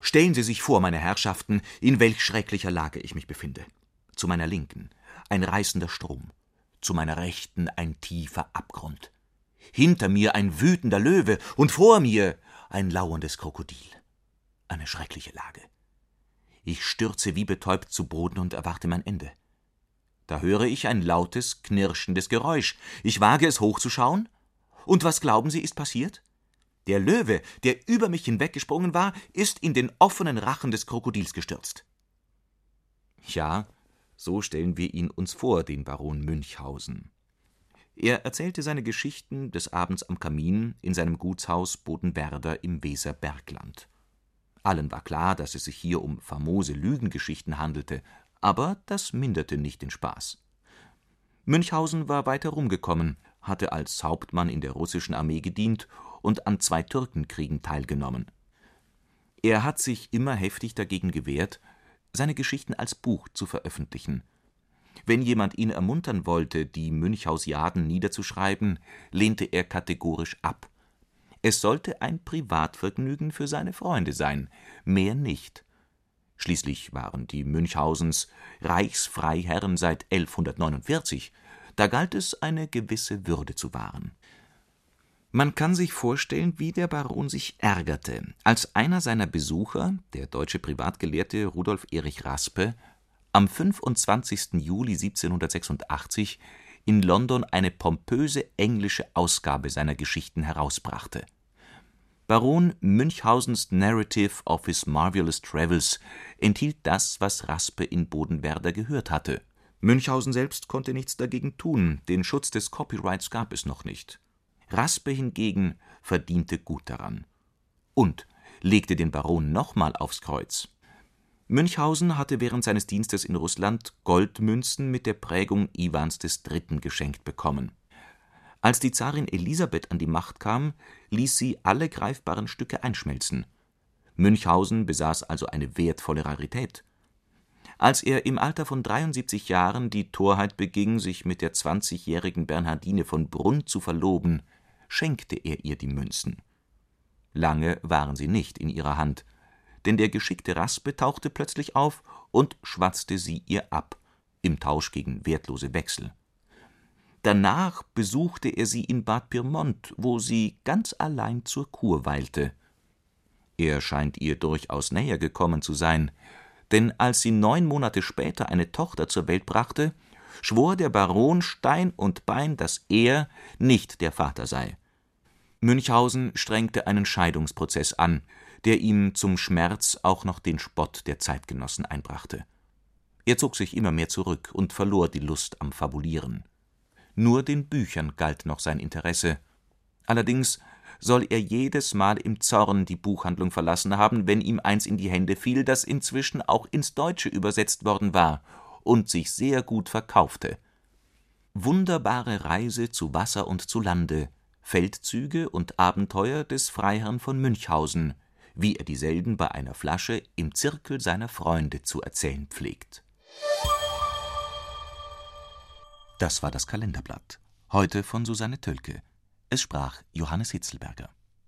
Stellen Sie sich vor, meine Herrschaften, in welch schrecklicher Lage ich mich befinde. Zu meiner Linken ein reißender Strom, zu meiner Rechten ein tiefer Abgrund. Hinter mir ein wütender Löwe und vor mir ein lauerndes Krokodil. Eine schreckliche Lage. Ich stürze wie betäubt zu Boden und erwarte mein Ende. Da höre ich ein lautes, knirschendes Geräusch. Ich wage es hochzuschauen. Und was glauben Sie, ist passiert? Der Löwe, der über mich hinweggesprungen war, ist in den offenen Rachen des Krokodils gestürzt. Ja, so stellen wir ihn uns vor, den Baron Münchhausen. Er erzählte seine Geschichten des Abends am Kamin in seinem Gutshaus Bodenwerder im Weserbergland. Allen war klar, dass es sich hier um famose Lügengeschichten handelte, aber das minderte nicht den Spaß. Münchhausen war weiter rumgekommen, hatte als Hauptmann in der russischen Armee gedient und an 2 Türkenkriegen teilgenommen. Er hat sich immer heftig dagegen gewehrt, seine Geschichten als Buch zu veröffentlichen. Wenn jemand ihn ermuntern wollte, die Münchhausiaden niederzuschreiben, lehnte er kategorisch ab. Es sollte ein Privatvergnügen für seine Freunde sein, mehr nicht. Schließlich waren die Münchhausens Reichsfreiherren seit 1149, da galt es, eine gewisse Würde zu wahren. Man kann sich vorstellen, wie der Baron sich ärgerte, als einer seiner Besucher, der deutsche Privatgelehrte Rudolf Erich Raspe, am 25. Juli 1786 in London eine pompöse englische Ausgabe seiner Geschichten herausbrachte. Baron Münchhausens Narrative of his Marvelous Travels enthielt das, was Raspe in Bodenwerder gehört hatte. Münchhausen selbst konnte nichts dagegen tun, den Schutz des Copyrights gab es noch nicht. Raspe hingegen verdiente gut daran und legte den Baron nochmal aufs Kreuz. Münchhausen hatte während seines Dienstes in Russland Goldmünzen mit der Prägung Iwans III. Geschenkt bekommen. Als die Zarin Elisabeth an die Macht kam, ließ sie alle greifbaren Stücke einschmelzen. Münchhausen besaß also eine wertvolle Rarität. Als er im Alter von 73 Jahren die Torheit beging, sich mit der 20-jährigen Bernhardine von Brunn zu verloben, schenkte er ihr die Münzen. Lange waren sie nicht in ihrer Hand, denn der geschickte Raspe tauchte plötzlich auf und schwatzte sie ihr ab, im Tausch gegen wertlose Wechsel. Danach besuchte er sie in Bad Pyrmont, wo sie ganz allein zur Kur weilte. Er scheint ihr durchaus näher gekommen zu sein, denn als sie 9 Monate später eine Tochter zur Welt brachte, schwor der Baron Stein und Bein, dass er nicht der Vater sei. Münchhausen strengte einen Scheidungsprozess an, der ihm zum Schmerz auch noch den Spott der Zeitgenossen einbrachte. Er zog sich immer mehr zurück und verlor die Lust am Fabulieren. Nur den Büchern galt noch sein Interesse. Allerdings soll er jedes Mal im Zorn die Buchhandlung verlassen haben, wenn ihm eins in die Hände fiel, das inzwischen auch ins Deutsche übersetzt worden war und sich sehr gut verkaufte. Wunderbare Reise zu Wasser und zu Lande, Feldzüge und Abenteuer des Freiherrn von Münchhausen, wie er dieselben bei einer Flasche im Zirkel seiner Freunde zu erzählen pflegt. Das war das Kalenderblatt. Heute von Susanne Tölke. Es sprach Johannes Hitzelberger.